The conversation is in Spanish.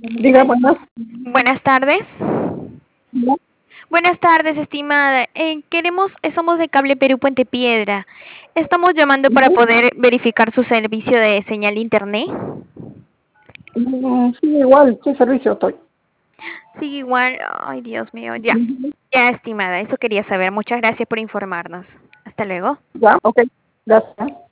Diga, buenas. Buenas tardes. Buenas tardes, estimada. Somos de Cable Perú Puente Piedra. Estamos llamando para poder verificar su servicio de señal de internet. Sí, igual, ¿qué servicio estoy? Sí, igual. Ay, Dios mío, ya. Ujú. Ya, estimada, eso quería saber. Muchas gracias por informarnos. Hasta luego. Ya, ok, gracias.